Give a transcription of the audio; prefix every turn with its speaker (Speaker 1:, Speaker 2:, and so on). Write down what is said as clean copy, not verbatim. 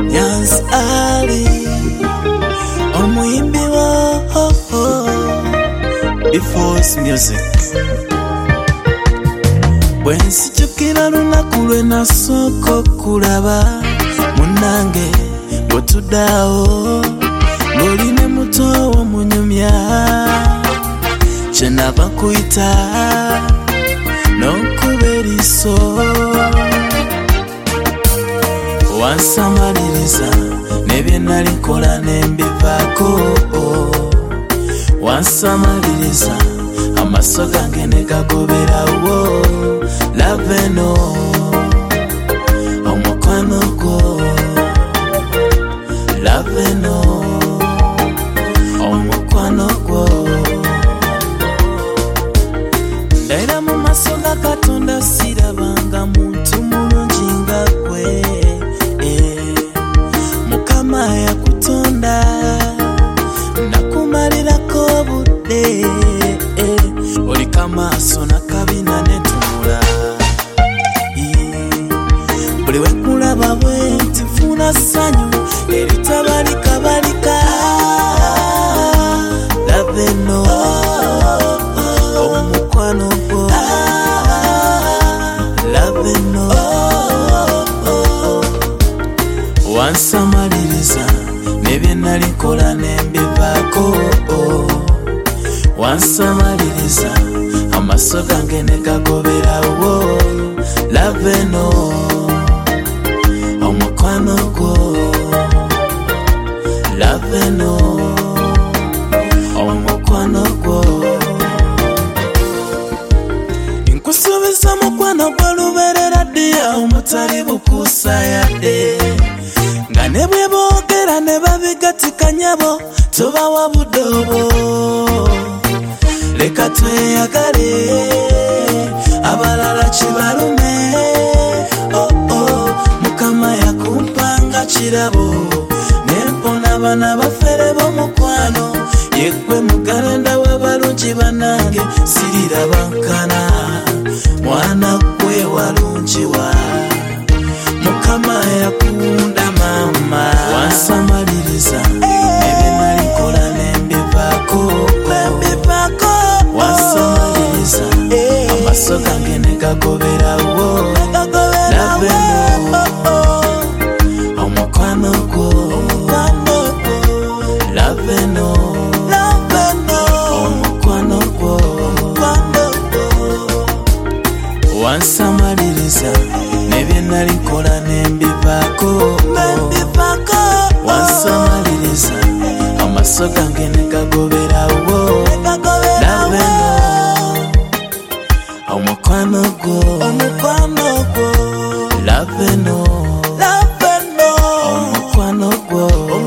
Speaker 1: Yans Ali omuyimbi wo Before Music. Bwensijukira lunaku lwe nasooka okulaba munnange bwetuddawo ng'oli ne muto wo munyumya kyenava kuyita n'okuba eriiso wansamaliriza ne bye nalikola ne mbivaako wansamaliriza amaso gange ne gagoberawo laveno omukwano gwo laveno omukwano gwo ndaira mu maso ga Katonda sirabanga muntu mulungi nga gwe Mukama yakutonda nakumalirako obudde olika maaso nakabina netunula buli wekulaba bwe nti nfuna ssanyu eritabalikabalika laveno omukwano gwo laveno wansamaliriza ne bye nalikola ne mbivaako wansamaliriza amaso gange ne gagoberawo laveno omukwano gwo laveno omukwano gwo nkusuubiza mukwano gwo lubeerera ddiya omutali bukuusa yadde nga ne bwe boogera ne babigatikanyabo tubawa budobo leka tweyagale abalala kibalume Mukama yakumpanga kirabo nempona bana bafere b'omukwano yekwe mugalenda w'abalungi banange sirirabankana mwana gwe walungiwa Mukama yakunda mama wansamaliriza nebye nalikola ne mbivaako wansamaliriza amaso gange ne gagoberawo laveno omukwano gwo laveno omukwano gwo wansamaliriza ne bye nalikola ne mbivaako wansamaliriza amaso gange ne gagoberawo laveno omukwano gwo laveno omukwano gwo